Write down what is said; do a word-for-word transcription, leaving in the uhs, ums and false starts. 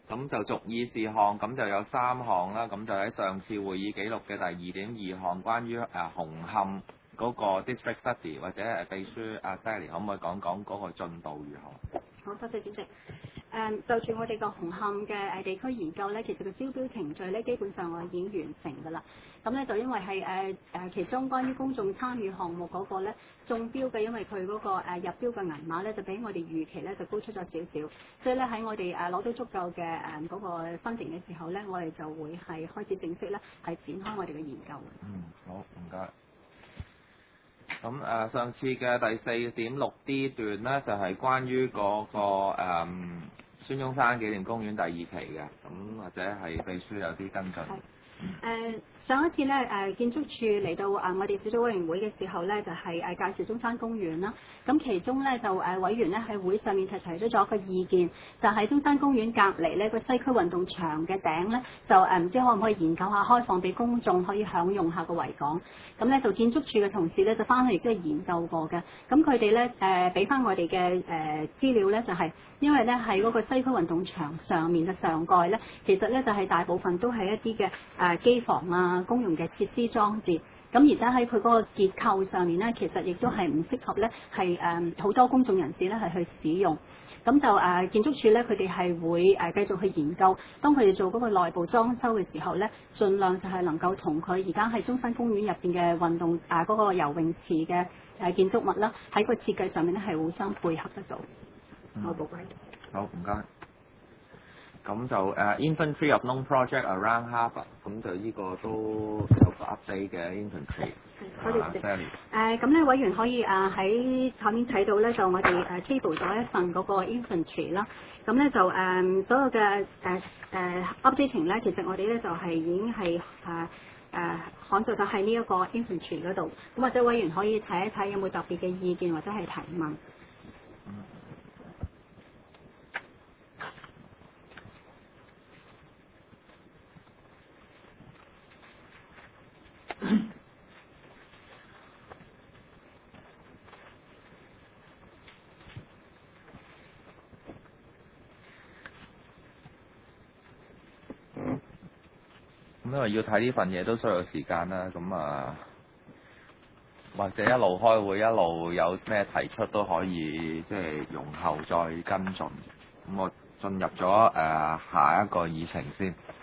咁就逐議事項，咁就有三項啦。咁就喺上次會議記錄嘅第二點二項，關於誒紅磡嗰個 district study， 或者誒秘書阿 Sally 可唔可以講講嗰個進度如何？ 好，多謝主席。誒、嗯，就住我哋個紅磡嘅誒地區研究咧，其實個招標程序咧，基本上我已經完成㗎啦。咁咧就因為係誒誒其中關於公眾參與項目嗰個咧中標嘅，因為佢嗰個誒入標嘅銀碼咧就比我哋預期咧就高出咗少少，所以咧喺我哋誒攞到足夠嘅誒嗰個分定嘅時候咧，我哋就會係開始正式咧係展開我哋嘅研究。 嗯，好，唔該。咁誒、呃、上次嘅第四點六 D 段咧，就係、是、關於嗰、那個誒、嗯、孫中山紀念公園第二期嘅，咁或者係秘書有啲跟進。 誒、呃、上一次咧誒、呃、建築署嚟到啊、呃、我哋小組委員會嘅時候咧，就係、是、誒、呃、介紹中山公園啦。咁其中咧就誒、呃、委員咧喺會上面提提出咗一個意見，就喺中山公園隔離咧個西區運動場嘅頂咧，就誒唔、呃、知可唔可以研究下開放俾公眾可以享用下個維港。咁咧就建築署嘅同事咧就翻去亦都係研究過嘅。咁佢哋咧誒俾翻我哋嘅誒資料咧，就係、是、因為咧喺嗰個西區運動場上面嘅上蓋咧，其實咧就係、是、大部分都係一啲嘅誒。呃機房啊，公用嘅設施裝置，咁而家喺佢嗰個結構上面咧，其實亦都係唔適合咧，係誒好多公眾人士咧係去使用。咁就誒、呃、建築署咧，佢哋係會誒、呃、繼續去研究，當佢哋做嗰個內部裝修嘅時候咧，盡量就係能夠同佢而家喺中山公園入邊嘅運動啊嗰、呃那個游泳池嘅誒建築物啦，喺個設計上面咧係互相配合得到。好，寶貴。 好，唔該。咁就誒、uh, Inventory of Known Project Around Harbour，咁就呢個都有個 update 嘅 inventory。 多謝主席。誒咁咧，委員可以誒喺下面睇到咧，就我哋誒 table 咗一份嗰個 inventory 啦。咁咧就誒、呃、所有嘅誒誒 updating 咧，其實我哋咧就係、是、已經係誒誒刊載咗喺呢一個 inventory 嗰度。咁或者委員可以睇一睇有冇特別嘅意見或者係提問。 咁因為要睇呢份嘢都需要時間啦，咁啊或者一路開會一路有咩提出都可以即係容後再跟進。咁我進入咗誒、呃、下一個議程先。